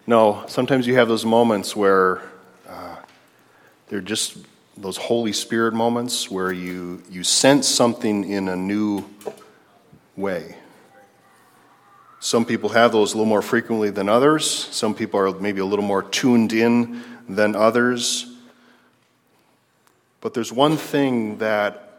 No, sometimes you have those moments where they're just those Holy Spirit moments where you sense something in a new way. Some people have those a little more frequently than others. Some people are maybe a little more tuned in than others. But there's one thing that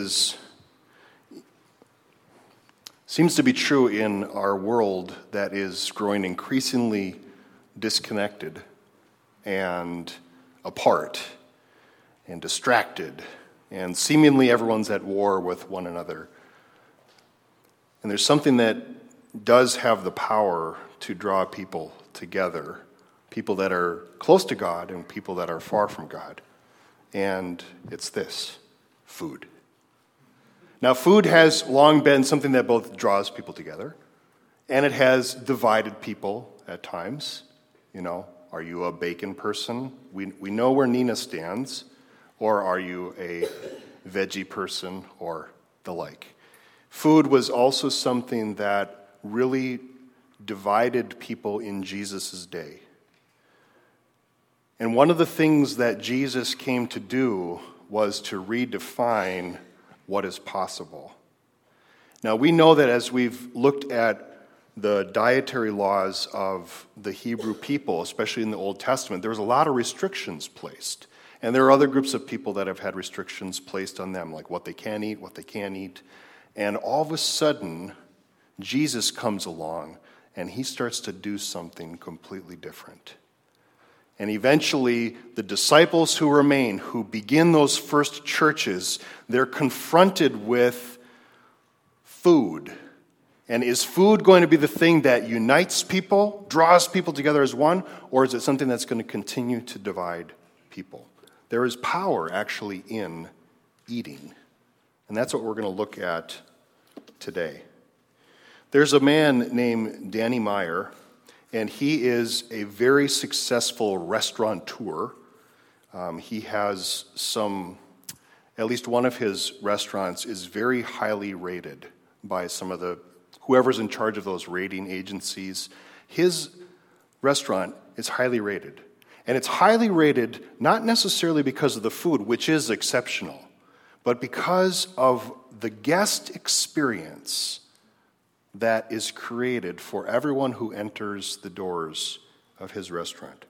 seems to be true in our world that is growing increasingly disconnected and apart and distracted, and seemingly everyone's at war with one another. And there's something that does have the power to draw people together, people that are close to God and people that are far from God. And it's this: food. Now, food has long been something that both draws people together, and it has divided people at times. You know, are you a bacon person? We know where Nina stands. Or are you a veggie person or the like? Food was also something that really divided people in Jesus' day. And one of the things that Jesus came to do was to redefine what is possible. Now, we know that as we've looked at the dietary laws of the Hebrew people, especially in the Old Testament, there was a lot of restrictions placed. And there are other groups of people that have had restrictions placed on them, like what they can eat, what they can't eat. And all of a sudden, Jesus comes along, and he starts to do something completely different. And eventually, the disciples who remain, who begin those first churches, they're confronted with food. And is food going to be the thing that unites people, draws people together as one, or is it something that's going to continue to divide people? There is power actually in eating. And that's what we're going to look at today. There's a man named Danny Meyer, and he is a very successful restaurateur. He has at least one of his restaurants is very highly rated by some of whoever's in charge of those rating agencies. His restaurant is highly rated. And it's highly rated not necessarily because of the food, which is exceptional, but because of the guest experience that is created for everyone who enters the doors of his restaurant.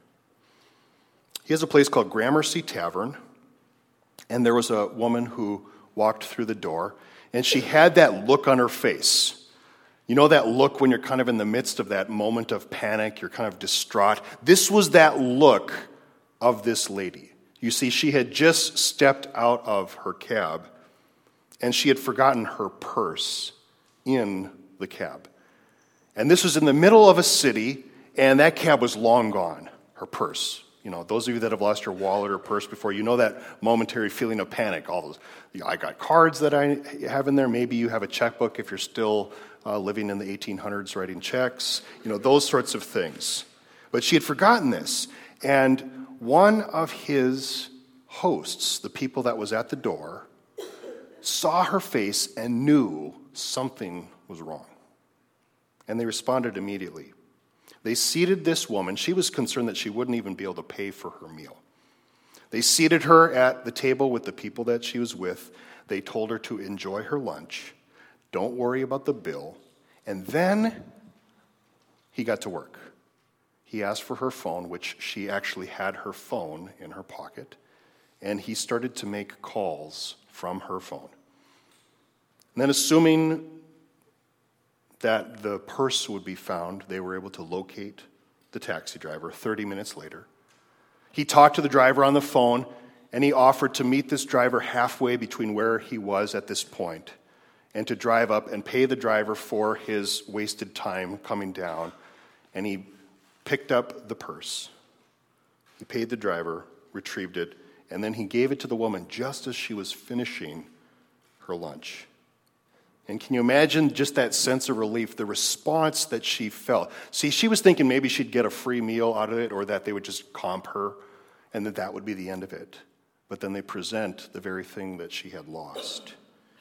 He has a place called Gramercy Tavern, and there was a woman who walked through the door, and she had that look on her face. You know that look when you're kind of in the midst of that moment of panic, you're kind of distraught? This was that look of this lady. You see, she had just stepped out of her cab, and she had forgotten her purse in the cab. And this was in the middle of a city, and that cab was long gone, her purse. You know, those of you that have lost your wallet or purse before, you know that momentary feeling of panic. All those, I got cards that I have in there. Maybe you have a checkbook if you're still living in the 1800s writing checks. You know, those sorts of things. But she had forgotten this. And one of his hosts, the people that was at the door, saw her face and knew something was wrong. And they responded immediately. They seated this woman. She was concerned that she wouldn't even be able to pay for her meal. They seated her at the table with the people that she was with. They told her to enjoy her lunch. Don't worry about the bill. And then he got to work. He asked for her phone, which she actually had her phone in her pocket, and he started to make calls from her phone. And then, assuming that the purse would be found, they were able to locate the taxi driver 30 minutes later. He talked to the driver on the phone, and he offered to meet this driver halfway between where he was at this point and to drive up and pay the driver for his wasted time coming down. And he picked up the purse. He paid the driver, retrieved it, and then he gave it to the woman just as she was finishing her lunch. And can you imagine just that sense of relief, the response that she felt? See, she was thinking maybe she'd get a free meal out of it or that they would just comp her and that would be the end of it. But then they present the very thing that she had lost.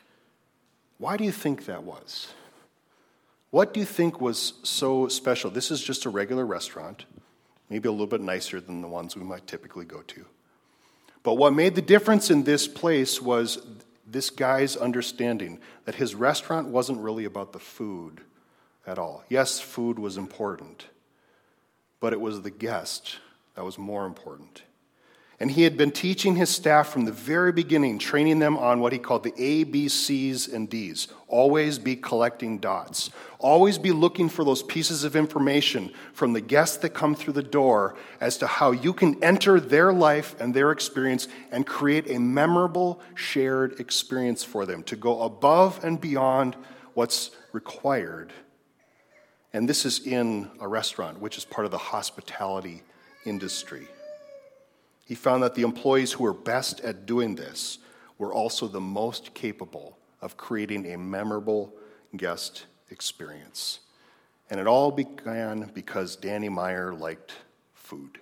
Why do you think that was? What do you think was so special? This is just a regular restaurant. maybe a little bit nicer than the ones we might typically go to. But what made the difference in this place was this guy's understanding that his restaurant wasn't really about the food at all. Yes, food was important, but it was the guest that was more important. And he had been teaching his staff from the very beginning, training them on what he called the A, B, C's, and D's. Always be collecting dots. Always be looking for those pieces of information from the guests that come through the door as to how you can enter their life and their experience and create a memorable, shared experience for them, to go above and beyond what's required. And this is in a restaurant, which is part of the hospitality industry. He found that the employees who were best at doing this were also the most capable of creating a memorable guest experience. And it all began because Danny Meyer liked food.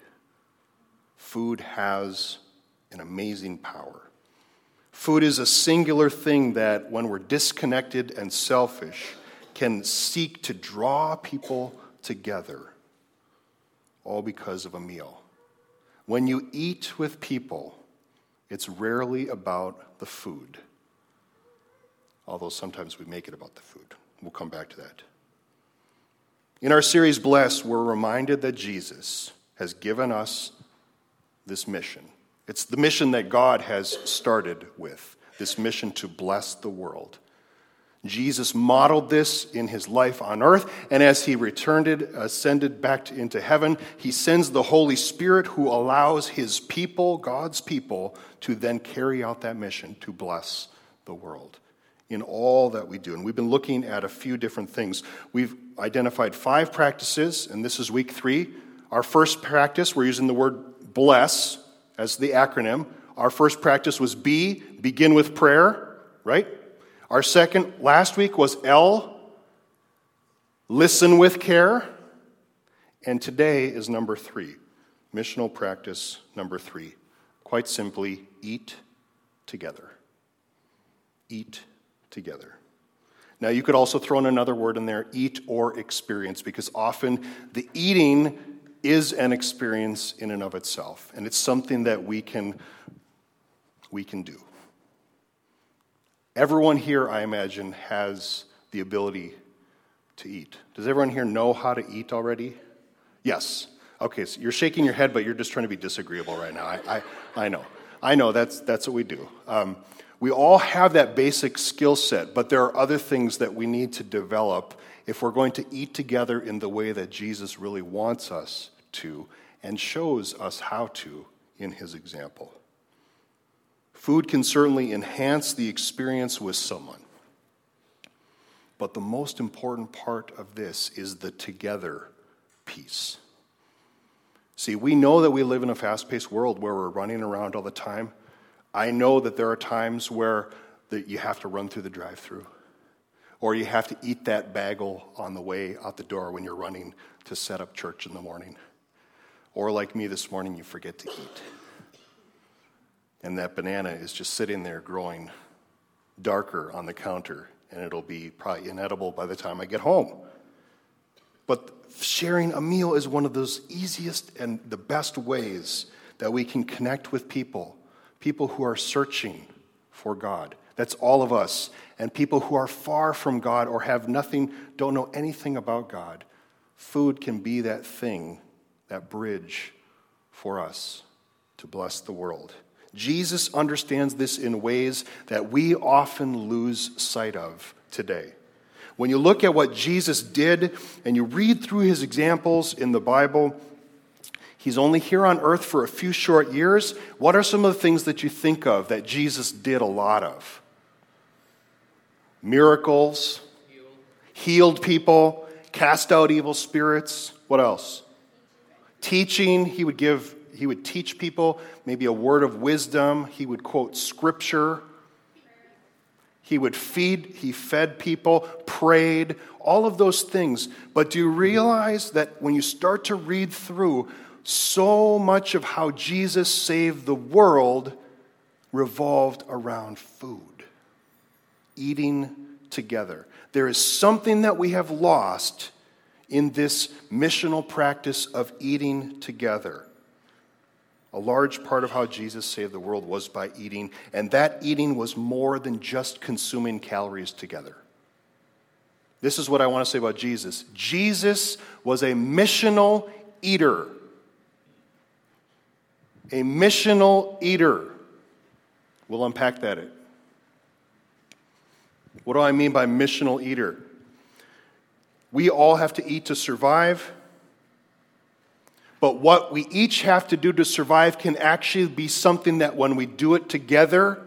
Food has an amazing power. Food is a singular thing that, when we're disconnected and selfish, can seek to draw people together, all because of a meal. When you eat with people, it's rarely about the food, although sometimes we make it about the food. We'll come back to that. In our series, Bless, we're reminded that Jesus has given us this mission. It's the mission that God has started with, this mission to bless the world. Jesus modeled this in his life on earth, and as he ascended back into heaven, he sends the Holy Spirit, who allows his people, God's people, to then carry out that mission to bless the world in all that we do. And we've been looking at a few different things. We've identified 5 practices, and this is week 3. Our first practice, we're using the word bless as the acronym. Our first practice was B, begin with prayer, right? Our second, last week, was L, listen with care. And today is number 3, missional practice number 3. Quite simply, eat together. Eat together. Now, you could also throw in another word in there, eat or experience, because often the eating is an experience in and of itself, and it's something that we can do. Everyone here, I imagine, has the ability to eat. Does everyone here know how to eat already? Yes. Okay, so you're shaking your head, but you're just trying to be disagreeable right now. I know, that's what we do. We all have that basic skill set, but there are other things that we need to develop if we're going to eat together in the way that Jesus really wants us to and shows us how to in his example. Food can certainly enhance the experience with someone. But the most important part of this is the together piece. See, we know that we live in a fast-paced world where we're running around all the time. I know that there are times where you have to run through the drive-thru, or you have to eat that bagel on the way out the door when you're running to set up church in the morning. Or like me this morning, you forget to eat. And that banana is just sitting there growing darker on the counter, and it'll be probably inedible by the time I get home. But sharing a meal is one of those easiest and the best ways that we can connect with people who are searching for God. That's all of us. And people who are far from God or have nothing, don't know anything about God. Food can be that thing, that bridge for us to bless the world. Jesus understands this in ways that we often lose sight of today. When you look at what Jesus did and you read through his examples in the Bible, he's only here on earth for a few short years. What are some of the things that you think of that Jesus did a lot of? Miracles, healed people, cast out evil spirits. What else? Teaching. He would teach people maybe a word of wisdom. He would quote scripture. He fed people, prayed, all of those things. But do you realize that when you start to read through, so much of how Jesus saved the world revolved around food, eating together. There is something that we have lost in this missional practice of eating together. A large part of how Jesus saved the world was by eating, and that eating was more than just consuming calories together. This is what I want to say about Jesus. Jesus was a missional eater. A missional eater. We'll unpack that. What do I mean by missional eater? We all have to eat to survive. But what we each have to do to survive can actually be something that when we do it together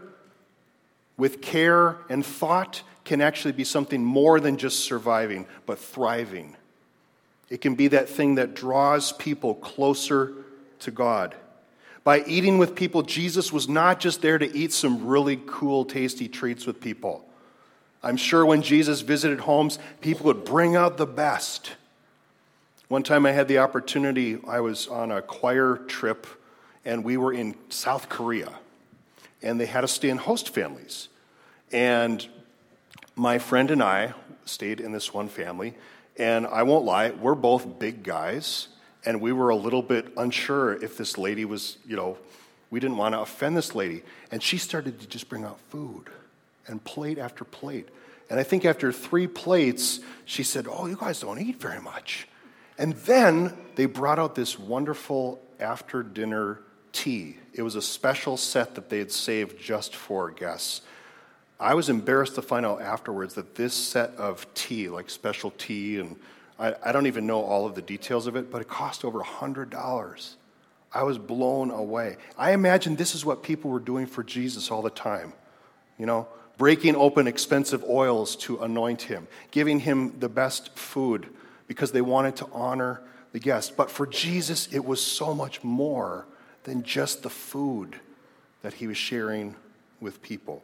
with care and thought can actually be something more than just surviving, but thriving. It can be that thing that draws people closer to God. By eating with people, Jesus was not just there to eat some really cool, tasty treats with people. I'm sure when Jesus visited homes, people would bring out the best. One time I had the opportunity, I was on a choir trip, and we were in South Korea, and they had us stay in host families. And my friend and I stayed in this one family, and I won't lie, we're both big guys, and we were a little bit unsure if this lady was, we didn't want to offend this lady. And she started to just bring out food, and plate after plate. And I think after 3 plates, she said, "Oh, you guys don't eat very much." And then they brought out this wonderful after-dinner tea. It was a special set that they had saved just for guests. I was embarrassed to find out afterwards that this set of tea, like special tea, and I don't even know all of the details of it, but it cost over $100. I was blown away. I imagine this is what people were doing for Jesus all the time. Breaking open expensive oils to anoint him, giving him the best food, because they wanted to honor the guest. But for Jesus, it was so much more than just the food that he was sharing with people.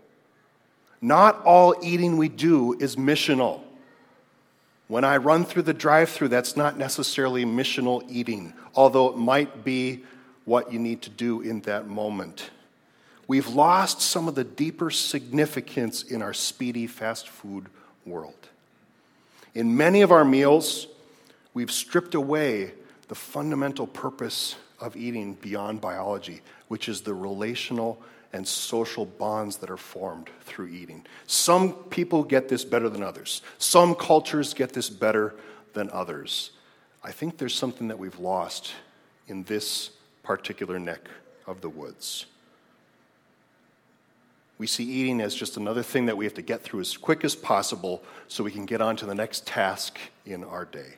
Not all eating we do is missional. When I run through the drive-thru, that's not necessarily missional eating, although it might be what you need to do in that moment. We've lost some of the deeper significance in our speedy fast food world. In many of our meals, we've stripped away the fundamental purpose of eating beyond biology, which is the relational and social bonds that are formed through eating. Some people get this better than others. Some cultures get this better than others. I think there's something that we've lost in this particular neck of the woods. We see eating as just another thing that we have to get through as quick as possible so we can get on to the next task in our day.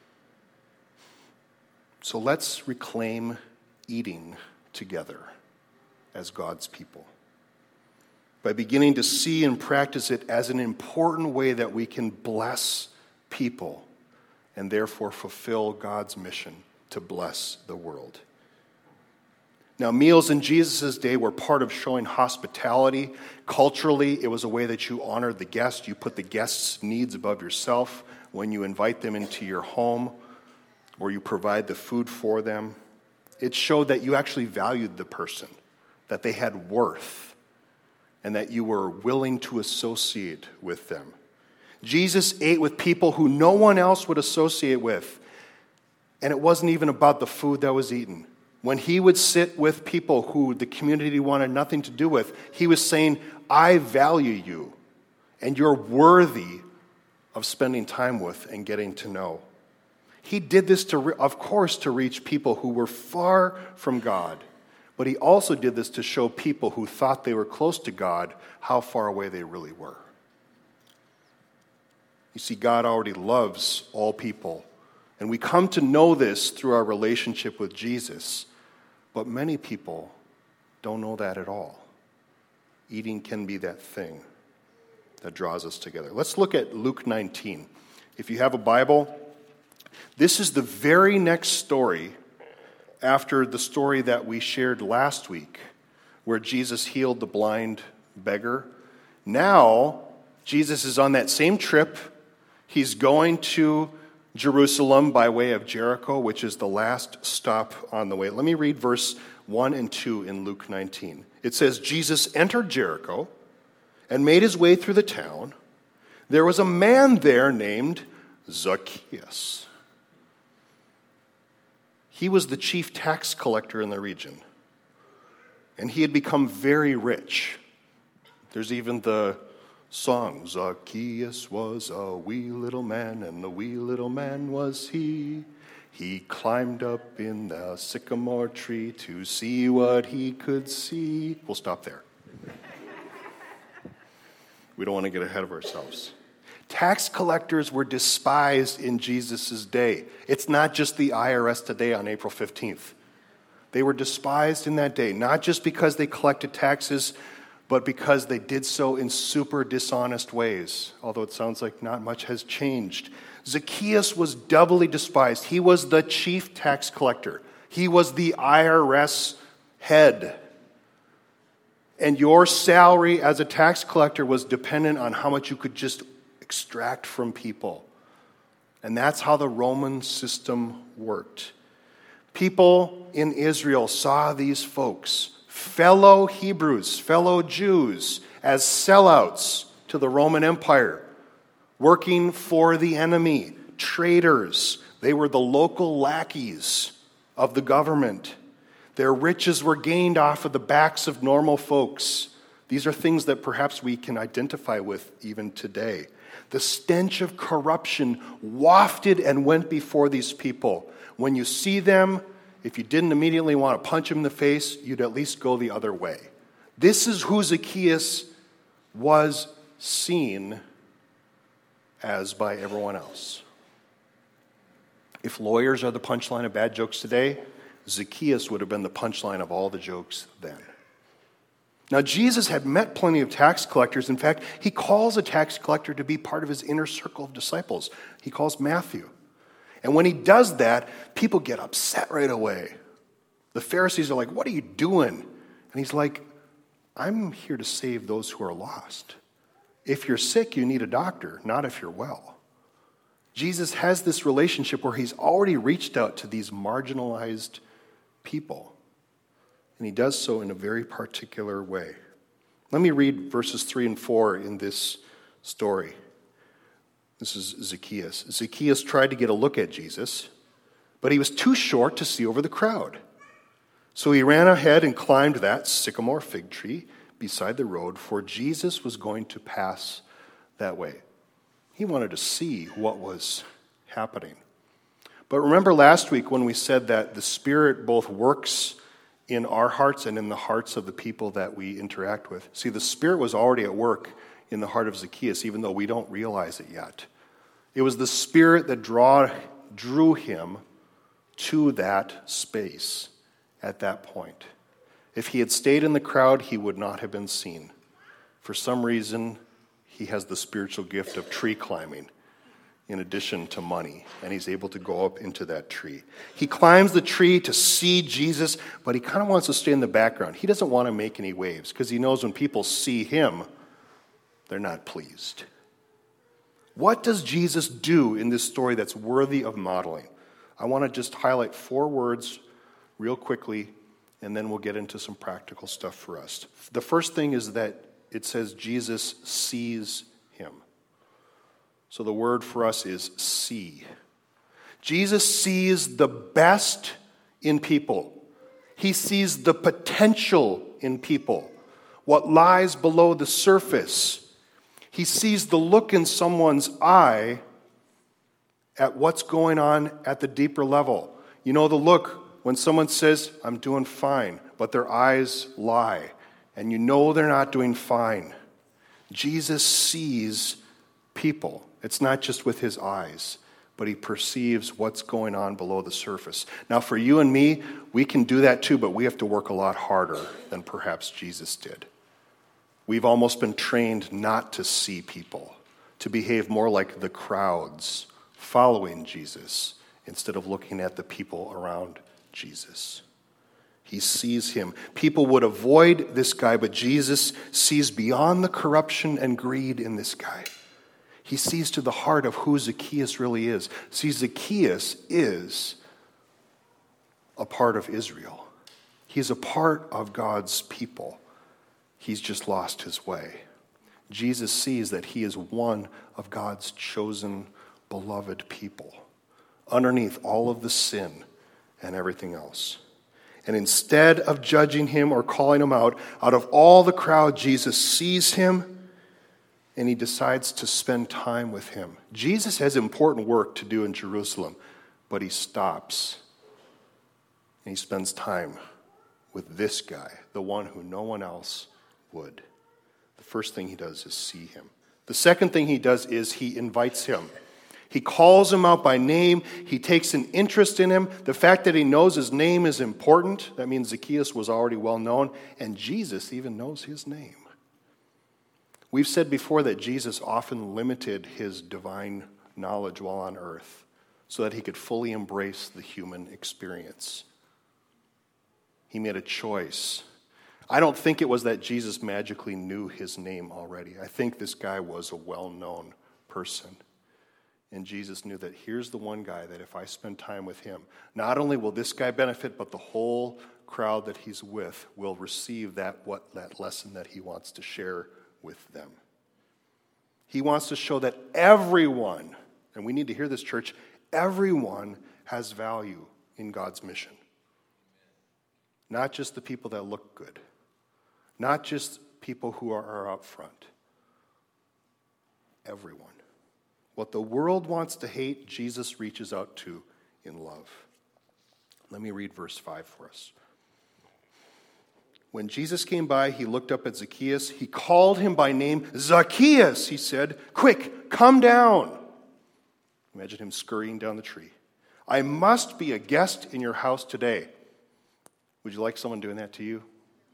So let's reclaim eating together as God's people by beginning to see and practice it as an important way that we can bless people and therefore fulfill God's mission to bless the world. Now, meals in Jesus' day were part of showing hospitality. Culturally, it was a way that you honored the guest. You put the guest's needs above yourself when you invite them into your home or you provide the food for them. It showed that you actually valued the person, that they had worth, and that you were willing to associate with them. Jesus ate with people who no one else would associate with, and it wasn't even about the food that was eaten. When he would sit with people who the community wanted nothing to do with, he was saying, I value you, and you're worthy of spending time with and getting to know. He did this, of course, to reach people who were far from God, but he also did this to show people who thought they were close to God how far away they really were. You see, God already loves all people, and we come to know this through our relationship with Jesus. But many people don't know that at all. Eating can be that thing that draws us together. Let's look at Luke 19. If you have a Bible, this is the very next story after the story that we shared last week, where Jesus healed the blind beggar. Now, Jesus is on that same trip. He's going to Jerusalem by way of Jericho, which is the last stop on the way. Let me read verse 1 and 2 in Luke 19. It says, Jesus entered Jericho and made his way through the town. There was a man there named Zacchaeus. He was the chief tax collector in the region, and he had become very rich. There's even the song, Zacchaeus was a wee little man, and the wee little man was he. He climbed up in the sycamore tree to see what he could see. We'll stop there. We don't want to get ahead of ourselves. Tax collectors were despised in Jesus' day. It's not just the IRS today on April 15th. They were despised in that day, not just because they collected taxes, but because they did so in super dishonest ways, although it sounds like not much has changed. Zacchaeus was doubly despised. He was the chief tax collector. He was the IRS head. And your salary as a tax collector was dependent on how much you could just extract from people. And that's how the Roman system worked. People in Israel saw these folks, fellow Hebrews, fellow Jews, as sellouts to the Roman Empire, working for the enemy, traitors. They were the local lackeys of the government. Their riches were gained off of the backs of normal folks. These are things that perhaps we can identify with even today. The stench of corruption wafted and went before these people. When you see them, if you didn't immediately want to punch them in the face, you'd at least go the other way. This is who Zacchaeus was seen as by everyone else. If lawyers are the punchline of bad jokes today, Zacchaeus would have been the punchline of all the jokes then. Now, Jesus had met plenty of tax collectors. In fact, he calls a tax collector to be part of his inner circle of disciples. He calls Matthew. And when he does that, people get upset right away. The Pharisees are like, "What are you doing?" And he's like, "I'm here to save those who are lost. If you're sick, you need a doctor, not if you're well." Jesus has this relationship where he's already reached out to these marginalized people. And he does so in a very particular way. Let me read verses 3 and 4 in this story. This is Zacchaeus. Zacchaeus tried to get a look at Jesus, but he was too short to see over the crowd. So he ran ahead and climbed that sycamore fig tree beside the road, for Jesus was going to pass that way. He wanted to see what was happening. But remember last week when we said that the Spirit both works in our hearts and in the hearts of the people that we interact with. See, the Spirit was already at work in the heart of Zacchaeus, even though we don't realize it yet. It was the Spirit that drew him to that space at that point. If he had stayed in the crowd, he would not have been seen. For some reason, he has the spiritual gift of tree climbing in addition to money, and he's able to go up into that tree. He climbs the tree to see Jesus, but he kind of wants to stay in the background. He doesn't want to make any waves because he knows when people see him, they're not pleased. What does Jesus do in this story that's worthy of modeling? I want to just highlight 4 words real quickly, and then we'll get into some practical stuff for us. The first thing is that it says Jesus sees him. So the word for us is see. Jesus sees the best in people. He sees the potential in people, what lies below the surface. He sees the look in someone's eye at what's going on at the deeper level. You know the look when someone says, "I'm doing fine," but their eyes lie, and you know they're not doing fine. Jesus sees people. It's not just with his eyes, but he perceives what's going on below the surface. Now, for you and me, we can do that too, but we have to work a lot harder than perhaps Jesus did. We've almost been trained not to see people, to behave more like the crowds following Jesus instead of looking at the people around Jesus. He sees him. People would avoid this guy, but Jesus sees beyond the corruption and greed in this guy. He sees to the heart of who Zacchaeus really is. See, Zacchaeus is a part of Israel. He's a part of God's people. He's just lost his way. Jesus sees that he is one of God's chosen, beloved people. Underneath all of the sin and everything else. And instead of judging him or calling him out of all the crowd, Jesus sees him and he decides to spend time with him. Jesus has important work to do in Jerusalem, but he stops and he spends time with this guy, the one who no one else would. The first thing he does is see him. The second thing he does is he invites him. He calls him out by name. He takes an interest in him. The fact that he knows his name is important. That means Zacchaeus was already well known, and Jesus even knows his name. We've said before that Jesus often limited his divine knowledge while on earth so that he could fully embrace the human experience. He made a choice. I don't think it was that Jesus magically knew his name already. I think this guy was a well-known person. And Jesus knew that here's the one guy that if I spend time with him, not only will this guy benefit, but the whole crowd that he's with will receive that lesson that he wants to share with them. He wants to show that everyone, and we need to hear this, church, everyone has value in God's mission. Not just the people that look good. Not just people who are up front. Everyone. What the world wants to hate, Jesus reaches out to in love. Let me read verse 5 for us. When Jesus came by, he looked up at Zacchaeus. He called him by name. Zacchaeus, he said, quick, come down. Imagine him scurrying down the tree. I must be a guest in your house today. Would you like someone doing that to you?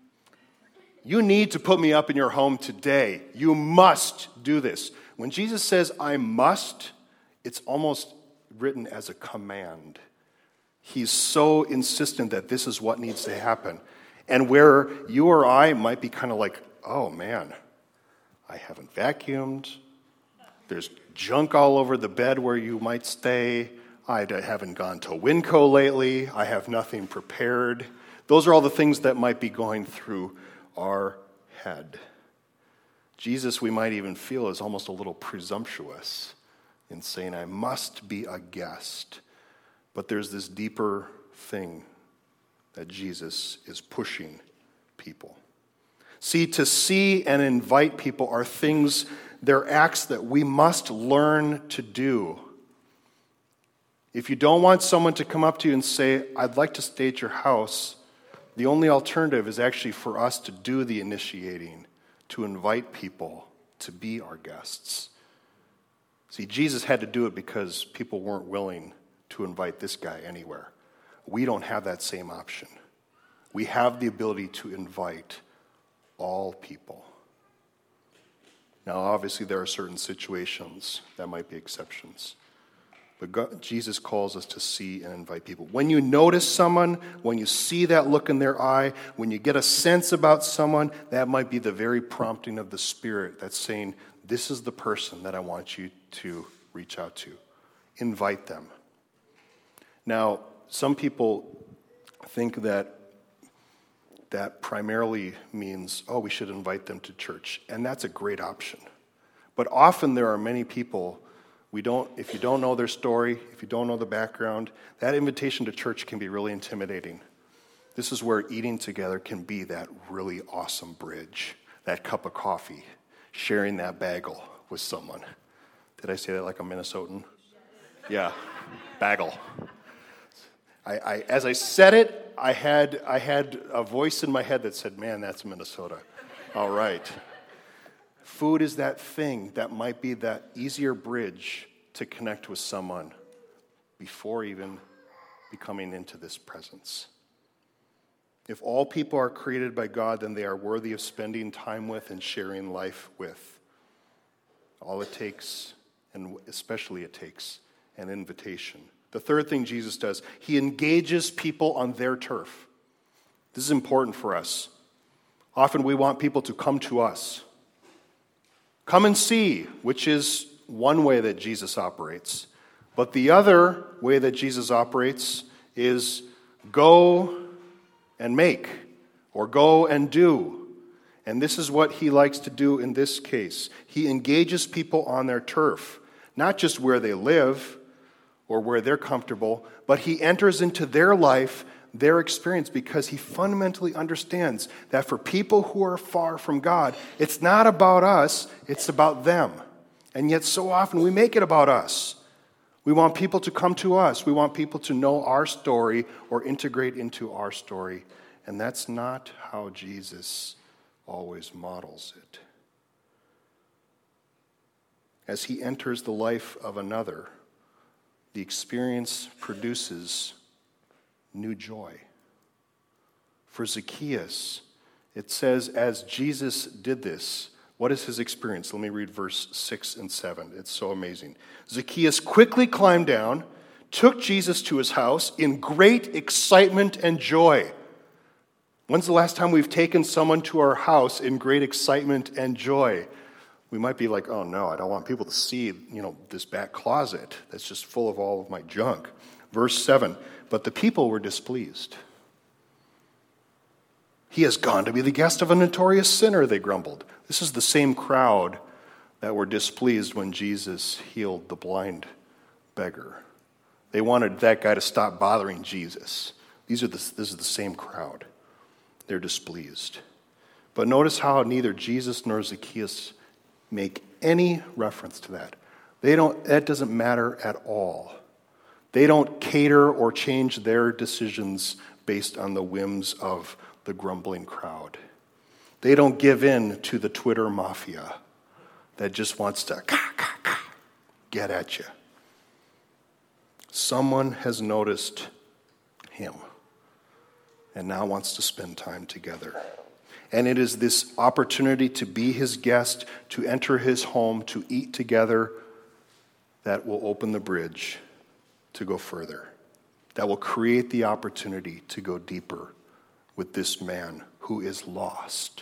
You need to put me up in your home today. You must do this. When Jesus says, I must, it's almost written as a command. He's so insistent that this is what needs to happen. And where you or I might be kind of like, oh man, I haven't vacuumed. There's junk all over the bed where you might stay. I haven't gone to Winco lately. I have nothing prepared. Those are all the things that might be going through our head. Jesus, we might even feel, is almost a little presumptuous in saying, I must be a guest. But there's this deeper thing that Jesus is pushing people. See, to see and invite people are things, they're acts that we must learn to do. If you don't want someone to come up to you and say, I'd like to stay at your house, the only alternative is actually for us to do the initiating, to invite people to be our guests. See, Jesus had to do it because people weren't willing to invite this guy anywhere. We don't have that same option. We have the ability to invite all people. Now, obviously, there are certain situations that might be exceptions. But Jesus calls us to see and invite people. When you notice someone, when you see that look in their eye, when you get a sense about someone, that might be the very prompting of the Spirit that's saying, this is the person that I want you to reach out to. Invite them. Now, some people think that primarily means, we should invite them to church. And that's a great option. But often there are many people, if you don't know their story, if you don't know the background, that invitation to church can be really intimidating. This is where eating together can be that really awesome bridge, that cup of coffee, sharing that bagel with someone. Did I say that like a Minnesotan? Yeah, bagel. As I said it, I had a voice in my head that said, man, that's Minnesota. All right. Food is that thing that might be that easier bridge to connect with someone before even becoming into this presence. If all people are created by God, then they are worthy of spending time with and sharing life with. All it takes, and especially it takes, an invitation. The third thing Jesus does, he engages people on their turf. This is important for us. Often we want people to come to us. Come and see, which is one way that Jesus operates. But the other way that Jesus operates is go and make, or go and do. And this is what he likes to do in this case. He engages people on their turf, not just where they live, or where they're comfortable, but he enters into their life, their experience, because he fundamentally understands that for people who are far from God, it's not about us, it's about them. And yet so often we make it about us. We want people to come to us. We want people to know our story or integrate into our story. And that's not how Jesus always models it. As he enters the life of another, the experience produces new joy. For Zacchaeus, it says, as Jesus did this, what is his experience? Let me read verse 6 and 7. It's so amazing. Zacchaeus quickly climbed down, took Jesus to his house in great excitement and joy. When's the last time we've taken someone to our house in great excitement and joy? We might be like, oh no, I don't want people to see, this back closet that's just full of all of my junk. Verse 7, but the people were displeased. He has gone to be the guest of a notorious sinner, they grumbled. This is the same crowd that were displeased when Jesus healed the blind beggar. They wanted that guy to stop bothering Jesus. This is the same crowd. They're displeased. But notice how neither Jesus nor Zacchaeus make any reference to that. That doesn't matter at all. They don't cater or change their decisions based on the whims of the grumbling crowd. They don't give in to the Twitter mafia that just wants to get at you. Someone has noticed him and now wants to spend time together. And it is this opportunity to be his guest, to enter his home, to eat together, that will open the bridge to go further. That will create the opportunity to go deeper with this man who is lost.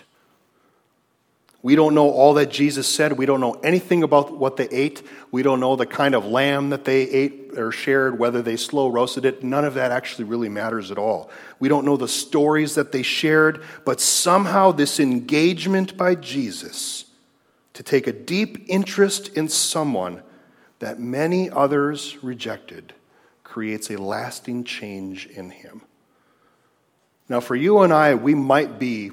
We don't know all that Jesus said. We don't know anything about what they ate. We don't know the kind of lamb that they ate or shared, whether they slow roasted it. None of that actually really matters at all. We don't know the stories that they shared, but somehow this engagement by Jesus to take a deep interest in someone that many others rejected creates a lasting change in him. Now, for you and I, we might be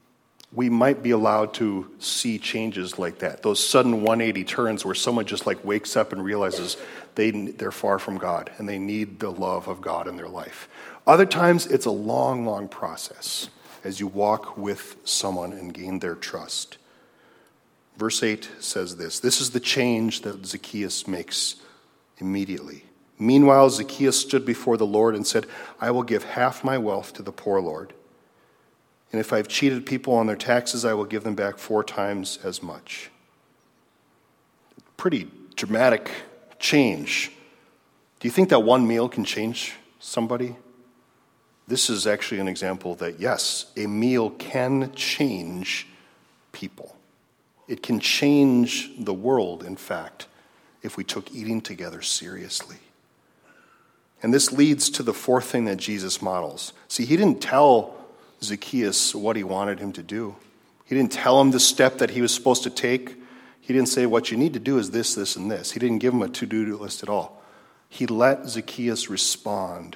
allowed to see changes like that, those sudden 180 turns where someone just wakes up and realizes they're far from God and they need the love of God in their life. Other times, it's a long, long process as you walk with someone and gain their trust. Verse 8 says this is the change that Zacchaeus makes immediately. Meanwhile, Zacchaeus stood before the Lord and said, I will give half my wealth to the poor, Lord. And if I've cheated people on their taxes, I will give them back 4 times as much. Pretty dramatic change. Do you think that one meal can change somebody? This is actually an example that, yes, a meal can change people. It can change the world, in fact, if we took eating together seriously. And this leads to the 4th thing that Jesus models. See, he didn't tell Zacchaeus what he wanted him to do. He didn't tell him the step that he was supposed to take. He didn't say, what you need to do is this, this, and this. He didn't give him a to-do list at all. He let Zacchaeus respond,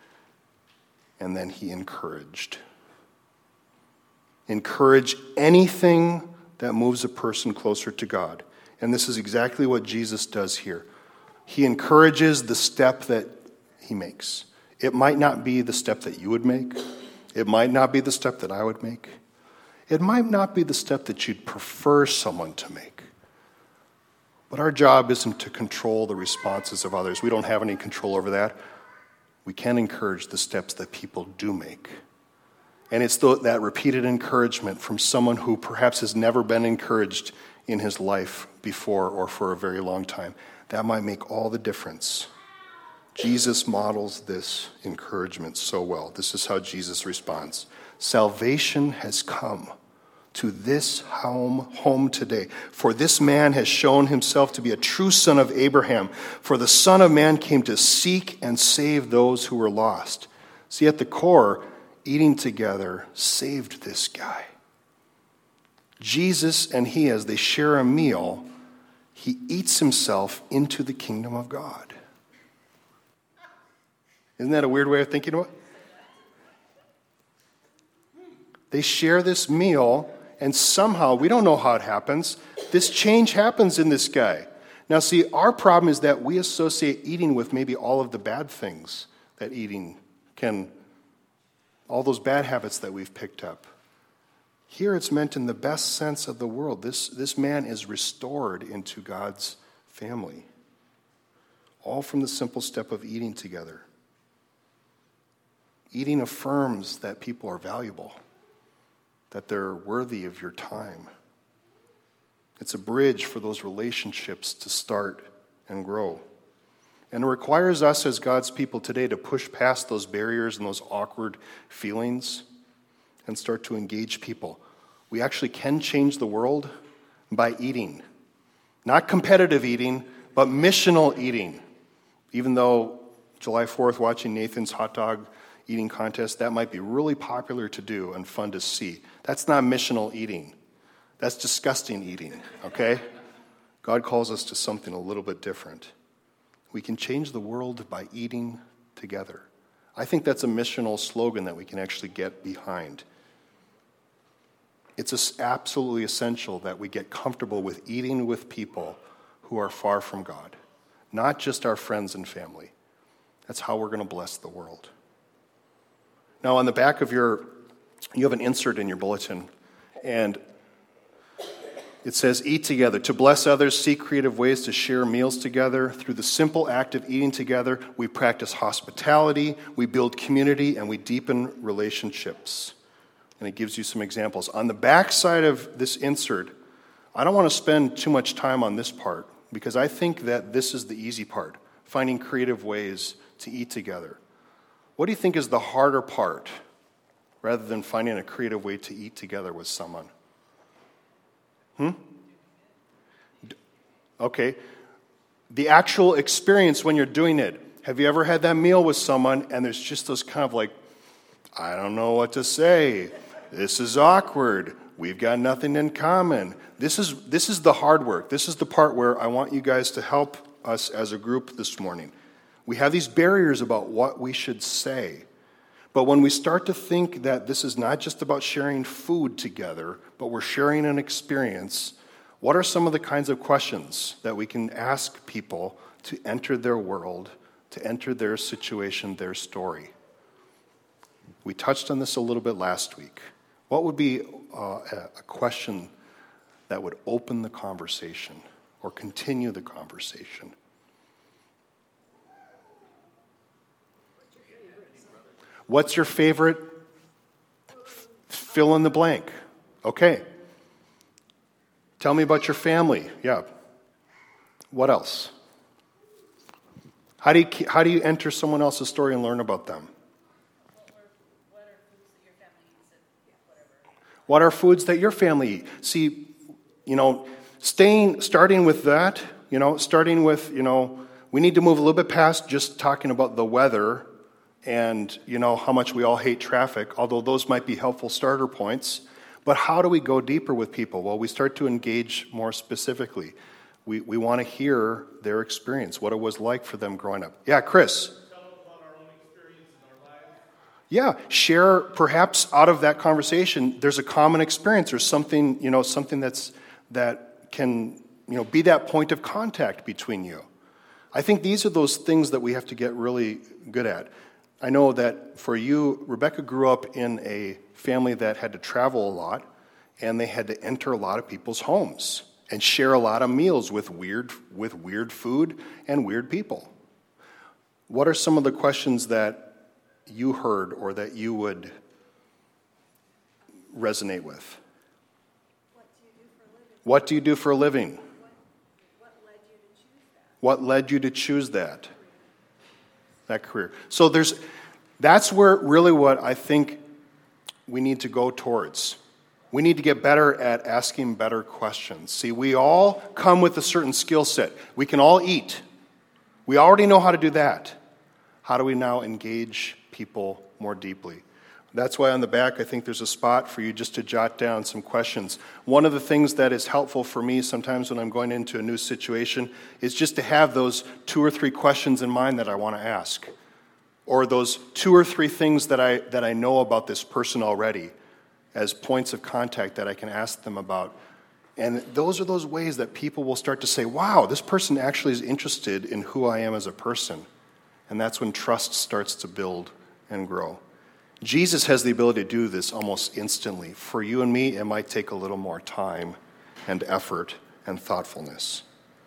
and then he encouraged. Encourage anything that moves a person closer to God. And this is exactly what Jesus does here. He encourages the step that he makes. It might not be the step that you would make. It might not be the step that I would make. It might not be the step that you'd prefer someone to make. But our job isn't to control the responses of others. We don't have any control over that. We can encourage the steps that people do make. And it's that repeated encouragement from someone who perhaps has never been encouraged in his life before or for a very long time. That might make all the difference. Jesus models this encouragement so well. This is how Jesus responds. Salvation has come to this home today. For this man has shown himself to be a true son of Abraham. For the Son of Man came to seek and save those who were lost. See, at the core, eating together saved this guy. Jesus and he, as they share a meal, he eats himself into the kingdom of God. Isn't that a weird way of thinking about it? They share this meal, and somehow, we don't know how it happens, this change happens in this guy. Now, see, our problem is that we associate eating with maybe all of the bad things that eating can, all those bad habits that we've picked up. Here it's meant in the best sense of the word. This man is restored into God's family, all from the simple step of eating together. Eating affirms that people are valuable, that they're worthy of your time. It's a bridge for those relationships to start and grow. And it requires us as God's people today to push past those barriers and those awkward feelings and start to engage people. We actually can change the world by eating. Not competitive eating, but missional eating. Even though July 4th, watching Nathan's hot dog eating contest, that might be really popular to do and fun to see. That's not missional eating. That's disgusting eating, okay? God calls us to something a little bit different. We can change the world by eating together. I think that's a missional slogan that we can actually get behind. It's absolutely essential that we get comfortable with eating with people who are far from God, not just our friends and family. That's how we're going to bless the world. Now, on the back of you have an insert in your bulletin, and it says, eat together. To bless others, seek creative ways to share meals together. Through the simple act of eating together, we practice hospitality, we build community, and we deepen relationships. And it gives you some examples. On the back side of this insert, I don't want to spend too much time on this part, because I think that this is the easy part, finding creative ways to eat together. What do you think is the harder part, rather than finding a creative way to eat together with someone? Okay. The actual experience when you're doing it. Have you ever had that meal with someone and there's just those kind of like, I don't know what to say. This is awkward. We've got nothing in common. This is the hard work. This is the part where I want you guys to help us as a group this morning. We have these barriers about what we should say. But when we start to think that this is not just about sharing food together, but we're sharing an experience, what are some of the kinds of questions that we can ask people to enter their world, to enter their situation, their story? We touched on this a little bit last week. What would be a question that would open the conversation or continue the conversation? What's your favorite? Fill in the blank. Okay. Tell me about your family. Yeah. What else? How do you enter someone else's story and learn about them? What are foods that your family eat? See, starting with that, we need to move a little bit past just talking about the weather and, how much we all hate traffic, although those might be helpful starter points. But how do we go deeper with people? Well, we start to engage more specifically. We want to hear their experience, what it was like for them growing up. Yeah, Chris. Tell us about our own experience in our lives. Yeah, share perhaps out of that conversation. There's a common experience or something, something that can, be that point of contact between you. I think these are those things that we have to get really good at. I know that for you, Rebecca grew up in a family that had to travel a lot, and they had to enter a lot of people's homes and share a lot of meals with weird food and weird people. What are some of the questions that you heard or that you would resonate with? What do you do for a living? What led you to choose that? That career. So that's where really what I think we need to go towards. We need to get better at asking better questions. See, we all come with a certain skill set. We can all eat. We already know how to do that. How do we now engage people more deeply? That's why on the back, I think there's a spot for you just to jot down some questions. One of the things that is helpful for me sometimes when I'm going into a new situation is just to have those 2 or 3 questions in mind that I want to ask. or those 2 or 3 things that I know about this person already as points of contact that I can ask them about. And those are those ways that people will start to say, wow, this person actually is interested in who I am as a person. And that's when trust starts to build and grow. Jesus has the ability to do this almost instantly. For you and me, it might take a little more time and effort and thoughtfulness.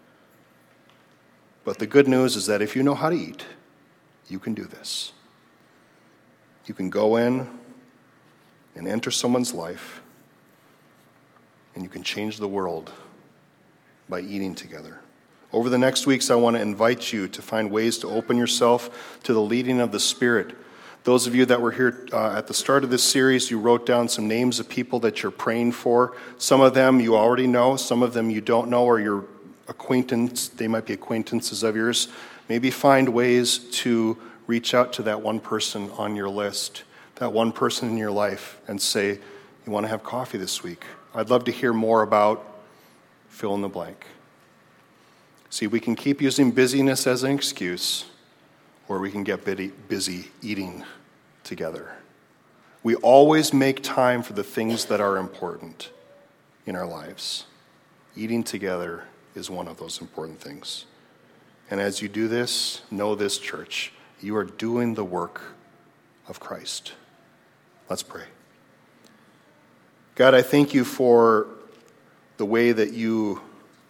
But the good news is that if you know how to eat, you can do this. You can go in and enter someone's life, and you can change the world by eating together. Over the next weeks, I want to invite you to find ways to open yourself to the leading of the Spirit. Those of you that were here at the start of this series, you wrote down some names of people that you're praying for. Some of them you already know, some of them you don't know, or your acquaintance, they might be acquaintances of yours. Maybe find ways to reach out to that one person on your list, that one person in your life, and say, you want to have coffee this week? I'd love to hear more about fill in the blank. See, we can keep using busyness as an excuse, or we can get busy eating together. We always make time for the things that are important in our lives. Eating together is one of those important things. And as you do this, know this, church, you are doing the work of Christ. Let's pray. God, I thank you for the way that you,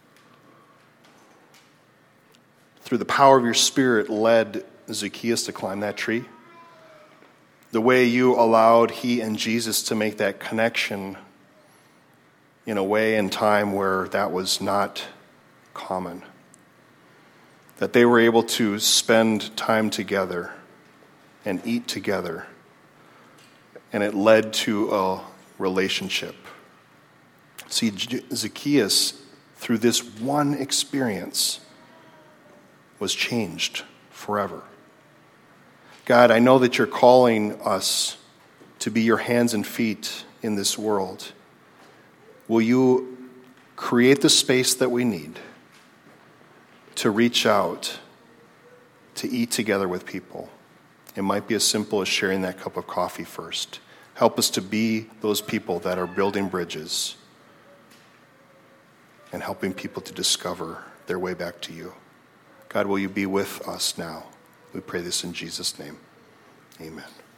through the power of your Spirit, led Zacchaeus to climb that tree. The way you allowed he and Jesus to make that connection in a way and time where that was not common. That they were able to spend time together and eat together. And it led to a relationship. See, Zacchaeus, through this one experience, was changed forever. God, I know that you're calling us to be your hands and feet in this world. Will you create the space that we need to reach out, to eat together with people? It might be as simple as sharing that cup of coffee first. Help us to be those people that are building bridges and helping people to discover their way back to you. God, will you be with us now? We pray this in Jesus' name. Amen.